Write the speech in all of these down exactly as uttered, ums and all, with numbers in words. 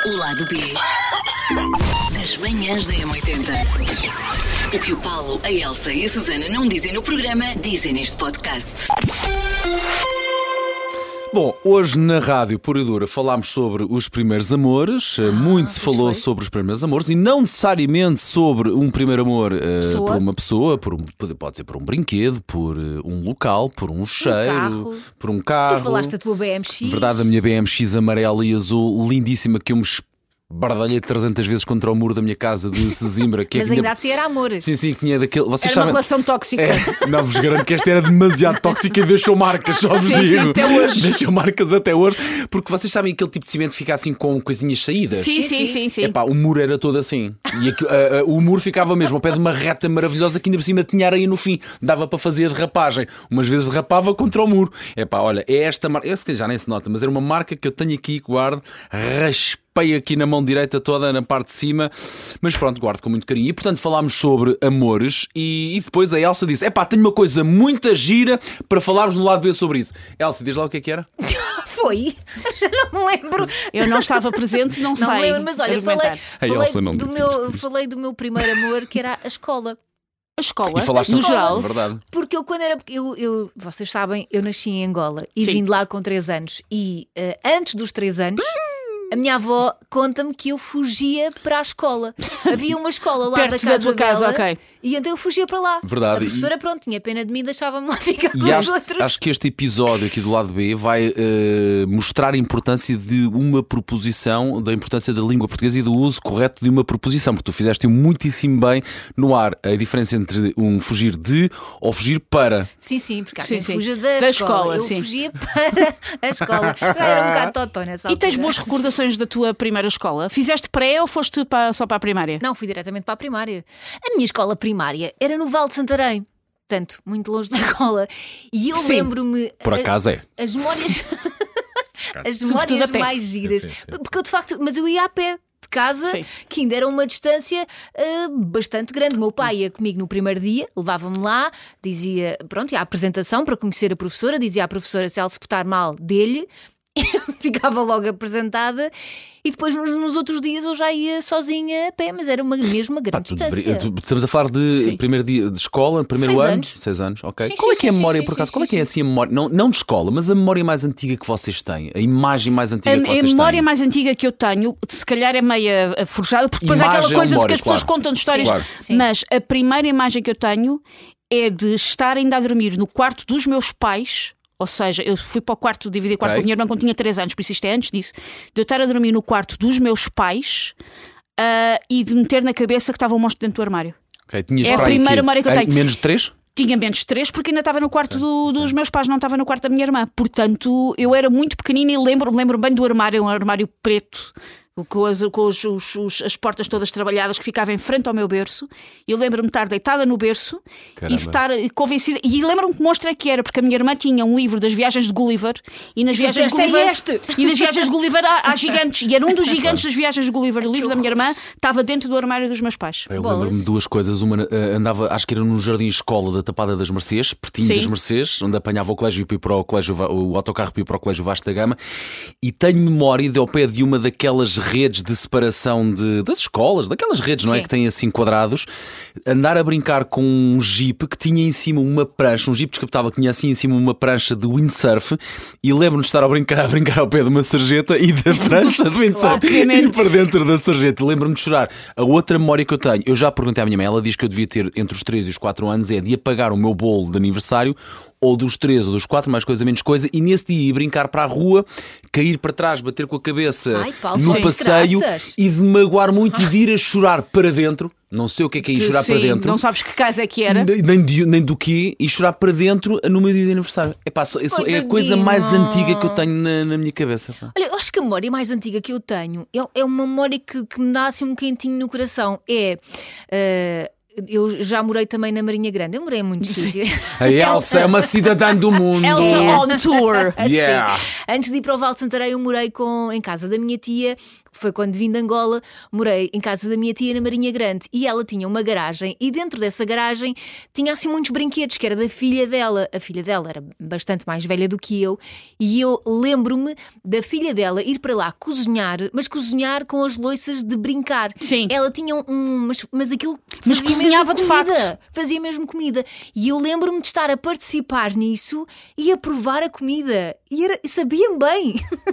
O lado B das manhãs da M oitenta. O que o Paulo, a Elsa e a Susana não dizem no programa, dizem neste podcast. Bom, hoje na Rádio Pura e Dura falámos sobre os primeiros amores. Ah, Muito se falou foi. sobre os primeiros amores e não necessariamente sobre um primeiro amor uh, por uma pessoa, por um, pode ser por um brinquedo, por uh, um local, por um cheiro, carro. por um carro. Tu falaste da tua B M X. Verdade, a minha B M X amarela e azul, lindíssima, que eu me bardalhei trezentas vezes contra o muro da minha casa de Sesimbra. Que Mas é que ainda minha... assim era amor. Sim, sim, que tinha daquele. Vocês Era sabem... uma relação tóxica. É, não vos garanto que esta era demasiado tóxica e deixou marcas, só vos Sim, digo. sim, até hoje. Deixou marcas até hoje. Porque vocês sabem aquele tipo de cimento fica assim com coisinhas saídas. Sim, Sim, sim, sim, sim. Epá, o muro era todo assim. E aquilo, a, a, o muro ficava mesmo ao pé de uma reta maravilhosa que ainda por cima tinha areia no fim. Dava para fazer a derrapagem. Umas vezes derrapava contra o muro. Epá, olha, é esta marca. Esse que já nem se nota, mas era uma marca que eu tenho aqui, guardo, raspei aqui na mão direita toda, na parte de cima. Mas pronto, guardo com muito carinho. E portanto falámos sobre amores. E, e depois a Elsa disse: epá, tenho uma coisa muito gira para falarmos no lado B sobre isso. Elsa, diz lá o que é que era? Foi? Já não me lembro. Eu não estava presente, não, Não sei. me lembro, mas olha, falei, argumentar. A falei, Elsa não do disse meu, isto. falei do meu primeiro amor, que era a escola. A escola, E falaste no na geral. Verdade. Porque eu quando era. Eu, eu, vocês sabem, eu nasci em Angola e Sim. vim de lá com três anos. E uh, antes dos três anos. A minha avó conta-me que eu fugia para a escola. Havia uma escola lá Perto da da casa tua casa, dela, ok. e então eu fugia para lá. Verdade. A professora, pronto, tinha pena de mim, deixava-me lá ficar com E os acho, outros. acho que este episódio aqui do lado B vai eh, mostrar a importância de uma proposição, da importância da língua portuguesa e do uso correto de uma proposição, porque tu fizeste muitíssimo bem no ar a diferença entre um fugir de ou fugir para. Sim, sim, porque há Sim, quem sim. fuja da, Da escola. escola, Eu sim. fugia para a escola. Já era um bocado totó nessa E tens altura. boas recordações da tua primeira escola? Fizeste pré ou foste para, só para a primária? Não, fui diretamente para a primária. A minha escola primária era no Val de Santarém. Portanto, muito longe da escola. E eu Sim. lembro-me. Por a- acaso é. As memórias. As Sobretudo memórias a pé. mais giras. Sim, sim, sim. Porque eu de facto. Mas eu ia a pé de casa, Sim. que ainda era uma distância ah, bastante grande. O meu pai ia comigo no primeiro dia, levava-me lá, dizia. Pronto, ia à apresentação para conhecer a professora, dizia à professora se ela se portar mal dele. Ficava logo apresentada e depois nos, nos outros dias eu já ia sozinha a pé, mas era uma, mesmo uma Pá, grande tu distância. deveria- tu- estamos a falar de Sim. primeiro dia de escola, primeiro Seis ano? anos. Seis anos, ok. Sim, Qual é sim, que é a sim, memória, sim, por acaso? sim, Qual é que é sim. assim a memória? Não, não de escola, mas a memória mais antiga que vocês têm? A imagem mais antiga A, que a vocês memória têm? mais antiga que eu tenho, se calhar é meia eh, forjada, porque depois há Imagem aquela ou coisa de que memória, as pessoas claro. contam de histórias. Sim, Claro. sim. Mas a primeira imagem que eu tenho é de estar ainda a dormir no quarto dos meus pais. Ou seja, eu fui para o quarto, dividi o quarto Ok. com a minha irmã quando tinha três anos, por isso isto é antes disso, de eu estar a dormir no quarto dos meus pais ah, e de meter na cabeça que estava um monstro dentro do armário. Ok, tinhas É a para aí primeira quê? memória que eu Em tenho. Menos de três? Tinha menos de três porque ainda estava no quarto do- dos meus pais, não estava no quarto da minha irmã. Portanto, eu era muito pequenina e lembro, lembro bem do armário, um armário preto, com, as, com os, os- os- as portas todas trabalhadas, que ficava em frente ao meu berço. Eu lembro-me de estar deitada no berço Caramba. e estar convencida. E lembro-me que monstro é que era, porque a minha irmã tinha um livro das viagens de Gulliver e nas viagens de disseste, Gulliver. "É este!" E nas viagens de Gulliver há, há gigantes. E era um dos gigantes das viagens de Gulliver. O livro da minha irmã estava dentro do armário dos meus pais. Eu Bolas. lembro-me de duas coisas. Uma, eh, andava, acho que era num jardim escola da Tapada das Mercês, pertinho Sim. das Mercês, onde apanhava o colégio para ir para o colégio, Va- o autocarro para ir para o colégio Vasco da Gama. E tenho memória de ao pé de uma daquelas redes de separação de, das escolas, daquelas redes, não é? Sim. Que têm assim quadrados, andar a brincar com um jeep que tinha em cima uma prancha, um jeep descapotável que tinha assim em cima uma prancha de windsurf. E lembro-me de estar a brincar, a brincar ao pé de uma sarjeta e da prancha de windsurf e Obviamente. para dentro da sarjeta. Lembro-me de chorar. A outra memória que eu tenho, eu já perguntei à minha mãe, ela diz que eu devia ter entre os três e os quatro anos, é de apagar o meu bolo de aniversário, ou dos três ou dos quatro, mais coisa menos coisa, e nesse dia ir brincar para a rua, cair para trás, bater com a cabeça Ai, Paulo, no sim. passeio Graças. e de me magoar muito e vir a chorar para dentro. Não sei o que é que é ir chorar Sim, para dentro. não sabes que casa é que era. Nem, nem, de- nem do que e chorar para dentro no meu dia de aniversário. Epá, só- é, só- é a coisa Coitadinho. mais antiga que eu tenho na, na minha cabeça. Pá. Olha, eu acho que a memória mais antiga que eu tenho é, é uma memória que, que me dá assim um quentinho no coração. É. eh, eu já morei também na Marinha Grande. Eu morei em muitos sítios. A Elsa é uma cidadã do mundo. Elsa on tour. Yeah. Sim. Antes de ir para o Val de Santarém, eu morei com, em casa da minha tia. Foi quando vim de Angola, morei em casa da minha tia na Marinha Grande. E ela tinha uma garagem, e dentro dessa garagem tinha assim muitos brinquedos, que era da filha dela. A filha dela era bastante mais velha do que eu, e eu lembro-me da filha dela ir para lá cozinhar, mas cozinhar com as louças de brincar. Sim. Ela tinha um. Mas, mas aquilo Mas fazia cozinhava mesmo de comida. facto. Fazia mesmo comida. E eu lembro-me de estar a participar nisso e a provar a comida. E, era, e sabiam bem.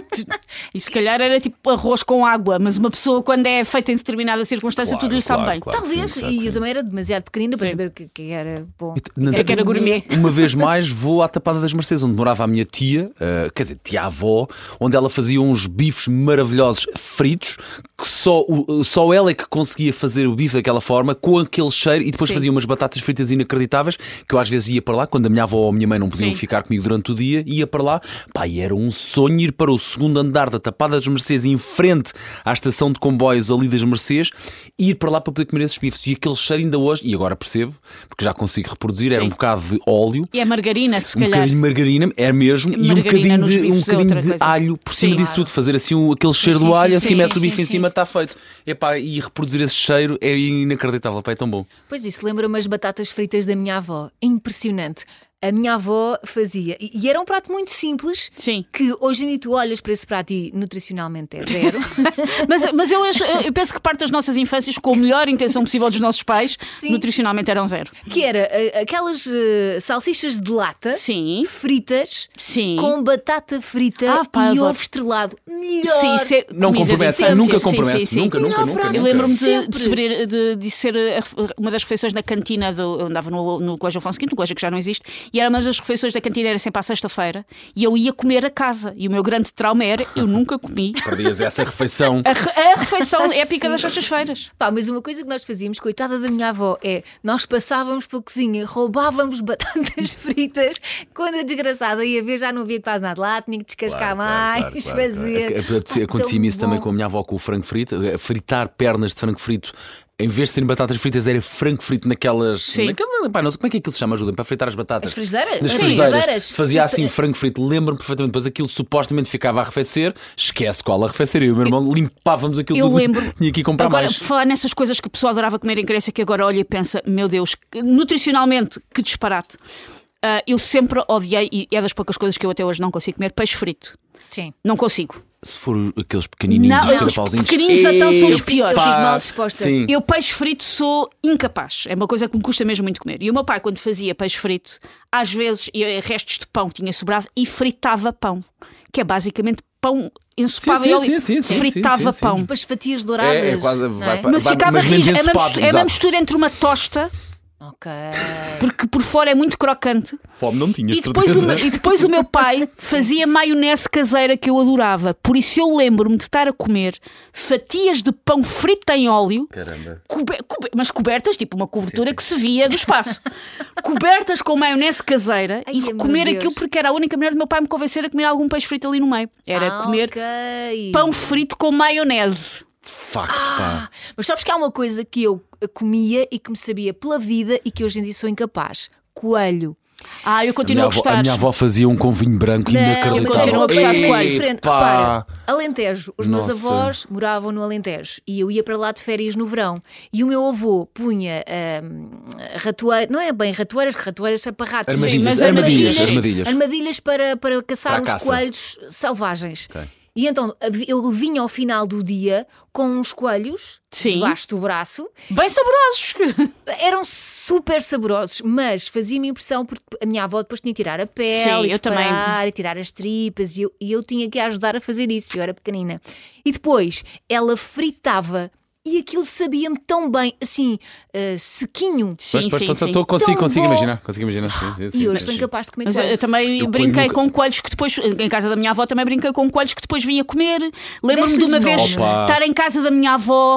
E se calhar era tipo arroz com água, mas uma pessoa, quando é feita em determinada circunstância, Claro, tudo lhe sabe claro, bem. claro. Talvez, sim, e eu exato. também era demasiado pequenina para Sim. saber que, que era bom. Na- É que era gourmet. Uma vez mais vou à Tapada das Mercês, onde morava a minha tia, uh, quer dizer, tia-avó, onde ela fazia uns bifes maravilhosos fritos, que só, o- só ela é que conseguia fazer o bife daquela forma, com aquele cheiro, e depois Sim. fazia umas batatas fritas inacreditáveis, que eu às vezes ia para lá, quando a minha avó ou a minha mãe não podiam Sim. ficar comigo durante o dia, ia para lá, pá, e era um sonho ir para o segundo andar da Tapada das Mercês, em frente à estação de comboios ali das Mercês, e ir para lá para poder comer esses bifes. E aquele cheiro ainda hoje, e agora percebo, porque já consigo reproduzir, era Sim. um bocado de óleo, E a margarina, se um calhar. bocadinho de margarina, é mesmo, e um Margarina bocadinho nos de, um bifes é bocadinho outra de coisa. alho por cima Sim. disso tudo, fazer assim um, aquele cheiro sim, do alho, sim, assim sim, mete o sim, bife sim, em cima, sim. está feito. Epá, e reproduzir esse cheiro é inacreditável, pá, é tão bom. Pois isso, lembra-me as batatas fritas da minha avó. É impressionante. A minha avó fazia, e e era um prato muito simples, Sim. que hoje em dia tu olhas para esse prato e nutricionalmente é zero. Mas, mas eu, acho- eu penso que parte das nossas infâncias, com a melhor intenção possível dos nossos pais, Sim. nutricionalmente eram zero. Que era eh, aquelas eh, salsichas de lata Sim. fritas Sim. com batata frita Ah, pá, e adoro. ovo estrelado. Melhor! Sim, isso é Não comida compromete, de infância. nunca Sim, compromete, sim, sim. nunca, nunca, Não, nunca. prato. nunca. Eu lembro-me de, Sempre. de, saber- de- de ser a ref- uma das refeições na cantina do, eu andava no, no Colégio Afonso Quinto, um colégio que já não existe, e era uma das refeições da cantina, era sempre à sexta-feira, e eu ia comer a casa. E o meu grande trauma era eu nunca comi Perdias essa refeição. a, re- a refeição épica das sextas-feiras. Pá, mas uma coisa que nós fazíamos, coitada da minha avó, é nós passávamos pela cozinha, roubávamos batatas fritas, quando a desgraçada ia ver já não havia quase nada lá, tinha que descascar mais, fazer. Acontecia Tão isso também bom. com a minha avó, com o frango frito, fritar pernas de frango frito. Em vez de serem batatas fritas, era frango frito naquelas. Sim. Naquela, pá, não sei como é que aquilo se chama, ajudem para fritar as batatas. As frigideiras? Nas Sim. frigideiras. Frigideiras. Fazia assim frango frito, lembro-me perfeitamente. Depois aquilo supostamente ficava a arrefecer, esquece qual a arrefecer. Eu e o meu irmão limpávamos aquilo Eu tudo. lembro. Tinha que ir comprar Agora, mais. por falar nessas coisas que o pessoal adorava comer em criança, que agora olha e pensa, meu Deus, que- nutricionalmente, que disparate. Ah, eu sempre odiei, e é das poucas coisas que eu até hoje não consigo comer, peixe frito. Sim. Não consigo. Se for aqueles pequenininhos, Não, os os carapauzinhos. pequeninos então são os Epá, piores. Eu fico mal disposta. Sim. Eu peixe frito sou incapaz. É uma coisa que me custa mesmo muito comer. E o meu pai, quando fazia peixe frito, às vezes ia restos de pão que tinha sobrado e fritava pão. Que é basicamente pão ensopado Sim, em sim, óleo. sim, sim, Fritava sim, sim, sim. pão. Tipo as fatias douradas. É, é quase- não vai é? para- Mas ficava mas menos rijo. É uma, ensopado, mistura, é uma exato. mistura entre uma tosta, Ok. porque por fora é muito crocante. Fome não tinhas, E depois, o, meu- e depois o meu pai fazia maionese caseira que eu adorava. Por isso eu lembro-me de estar a comer fatias de pão frito em óleo, Caramba. cobe- cobe- mas cobertas, tipo uma cobertura que se via do espaço, cobertas com maionese caseira. Ai, E meu comer Deus. aquilo porque era a única maneira do meu pai me convencer a comer algum peixe frito ali no meio. Era Ah, comer ok. pão frito com maionese. De facto, pá. Mas sabes que há uma coisa que eu comia e que me sabia pela vida e que hoje em dia sou incapaz: coelho. Ah, eu A continuo minha, a avó, gostar. a minha avó fazia um com vinho branco Não, inacreditável. eu continuo a gostar de é coelho. diferente. Epá. Repara, Alentejo. Os meus Nossa. avós moravam no Alentejo e eu ia para lá de férias no verão. E o meu avô punha hum, ratoeiras, não é bem ratoeiras, ratoeiras são para ratos. Armadilhas, mas armadilhas, armadilhas. armadilhas. Armadilhas para, para caçar Para a os caça. coelhos selvagens. Ok. E então ele vinha ao final do dia com uns coelhos Sim. debaixo do braço. Bem saborosos. Eram super saborosos, mas fazia-me impressão porque a minha avó depois tinha que tirar a pele, Sim, e eu também. preparar, e tirar as tripas, e eu, e eu tinha que a ajudar a fazer isso, eu era pequenina. E depois ela fritava e aquilo sabia-me tão bem, assim, uh, sequinho. Sim, Pois, pois, sim, tô- sim. tô- consigo, Tão consigo bom. imaginar. Consigo imaginar. Sim, sim, sim, E hoje sim, sou sim. incapaz de comer Mas eu, coelho. eu também Eu brinquei nunca- com coelhos que depois, em casa da minha avó, também brinquei com coelhos que depois vinha comer. Lembro-me de Deixa-lhes uma vez nome. Opa. estar em casa da minha avó.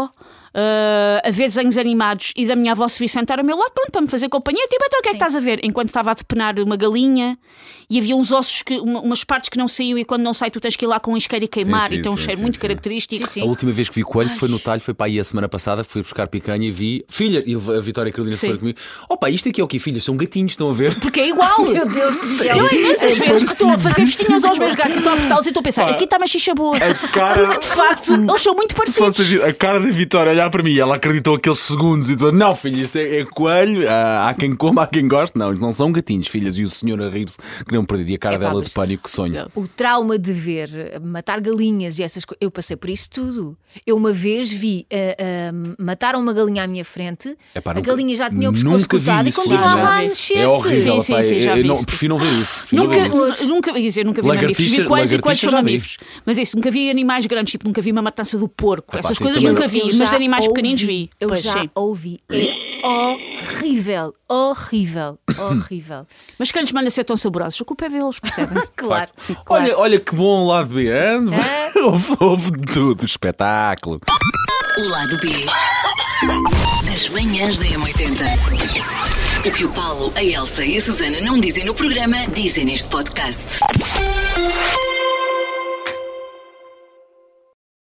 uh, a ver desenhos animados e da minha avó se vir sentar ao meu lado, pronto, para me fazer companhia. Tipo, então o que é que estás a ver? Enquanto estava a depenar uma galinha e havia uns ossos, que, umas partes que não saíam e quando não sai tu tens que ir lá com um isqueiro e queimar, Sim, sim, e tem um sim, cheiro sim, muito sim. característico. Sim, A última vez que vi coelho foi no talho, foi para aí a semana passada, fui buscar picanha e vi, filha, e a Vitória e a Carolina Sim. foram comigo. Opa, isto aqui é o quê, filhas? São gatinhos, estão a ver? Porque é igual. Meu Deus do céu. Eu imensas É vezes que estou a fazer parecidíssimo. festinhas aos meus gatos e estou a apertá-los e estou a pensar, Pá. aqui está uma xixa boa. A cara... De facto, eles são muito parecidos. A cara da Vitória olhar para mim, ela acreditou aqueles segundos e tu, não, filha, isto é, é coelho, há, há quem coma, há quem goste. Não, eles não são gatinhos, filhas. E o senhor a rir-se que não perdi a cara Epá, dela mas- de pânico, que sonho. O trauma de ver matar galinhas e essas coisas, eu passei por isso tudo. Eu uma vez vi uh, uh, mataram uma galinha à minha frente, Epá, a nunca- galinha já tinha o pescoço nunca vi cortado e isso, continuava a felizmente. mexer-se. É horrível, Sim, sim, pá, sim, já eu, vi não, isso. prefiro não ver isso. Prefiro não Nunca, ver isso. nunca, quer dizer, nunca vi mamíferos, Lagartixas- vi coelhos e coelhos são lagartixas já vi. mamíferos. Mas é isso, nunca vi animais grandes, tipo, nunca vi uma matança do porco. Epá, Essas sim, coisas também nunca não. vi, Eu mas já animais ouvi, pequeninos vi. Eu Pois, já sim. ouvi. É horrível, horrível, horrível. Mas quem lhes manda ser tão saborosos? A culpa é deles, percebem? Claro. claro. Olha, olha que bom o lado B. hein? É. Houve, houve de tudo, espetáculo. O lado B das manhãs da M oitenta. O que o Paulo, a Elsa e a Susana não dizem no programa, dizem neste podcast.